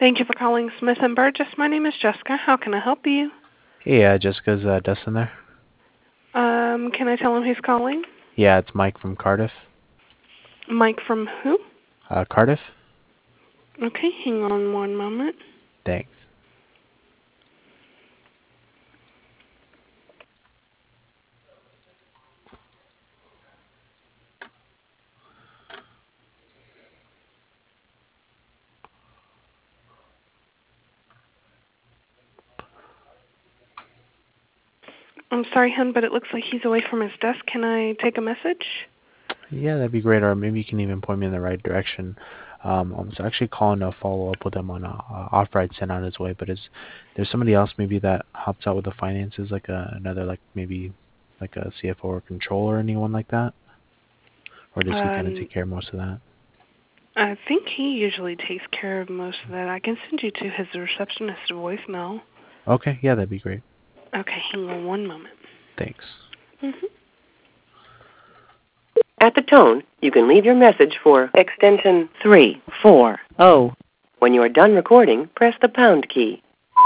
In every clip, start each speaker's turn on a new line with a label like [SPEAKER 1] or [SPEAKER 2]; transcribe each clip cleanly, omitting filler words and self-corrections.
[SPEAKER 1] Thank you for calling Smith & Burgess. My name is Jessica. How can I help you?
[SPEAKER 2] Hey, Jessica's Dustin there?
[SPEAKER 1] Can I tell him who's calling?
[SPEAKER 2] Yeah, it's Mike from Cardiff.
[SPEAKER 1] Mike from who?
[SPEAKER 2] Cardiff?
[SPEAKER 1] Okay, hang on one moment.
[SPEAKER 2] Thanks.
[SPEAKER 1] I'm sorry, hon, but it looks like he's away from his desk. Can I take a message?
[SPEAKER 2] Yeah, that'd be great. Or maybe you can even point me in the right direction. I was actually calling to follow up with him on an offer I'd sent on his way, but is there somebody else maybe that helps out with the finances, like another, like maybe like a CFO or controller or anyone like that? Or does he kind of take care of most of that?
[SPEAKER 1] I think he usually takes care of most of that. I can send you to his receptionist voicemail.
[SPEAKER 2] Okay, yeah, that'd be great.
[SPEAKER 1] Okay, hang on one moment.
[SPEAKER 2] Thanks.
[SPEAKER 3] At the tone, you can leave your message for extension 340. When you are done recording, press the pound key.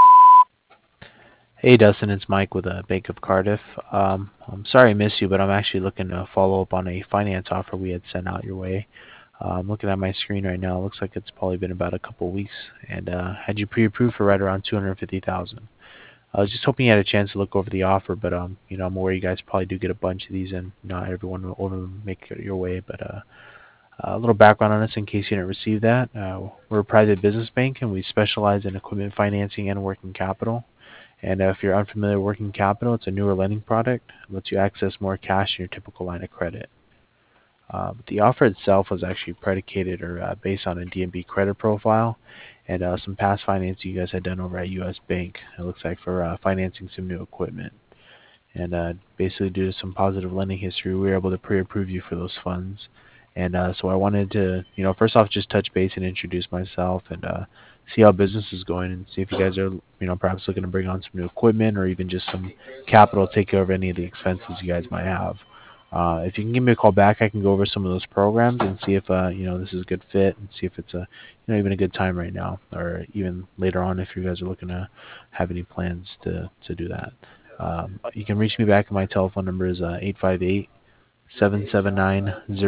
[SPEAKER 2] Hey Dustin, it's Mike with Bank of Cardiff. I'm sorry I missed you, but I'm actually looking to follow up on a finance offer we had sent out your way. I'm looking at my screen right now. It looks like it's probably been about a couple of weeks, and had you pre-approved for right around $250,000. I was just hoping you had a chance to look over the offer, but I'm aware you guys probably do get a bunch of these, and not everyone will over make it your way. But a little background on us in case you didn't receive that. We're a private business bank, and we specialize in equipment financing and working capital. And if you're unfamiliar with working capital, it's a newer lending product. It lets you access more cash in your typical line of credit. But the offer itself was actually predicated or based on a DNB credit profile and some past financing you guys had done over at U.S. Bank. It looks like for financing some new equipment. And basically due to some positive lending history, we were able to pre-approve you for those funds. And so I wanted to, first off just touch base and introduce myself and see how business is going and see if you guys are, perhaps looking to bring on some new equipment or even just some capital to take care of any of the expenses you guys might have. If you can give me a call back, I can go over some of those programs and see if, this is a good fit and see if it's a, even a good time right now or even later on if you guys are looking to have any plans to do that. You can reach me back. My telephone number is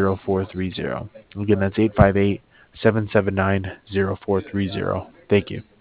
[SPEAKER 2] 858-779-0430. Again, that's 858-779-0430. Thank you.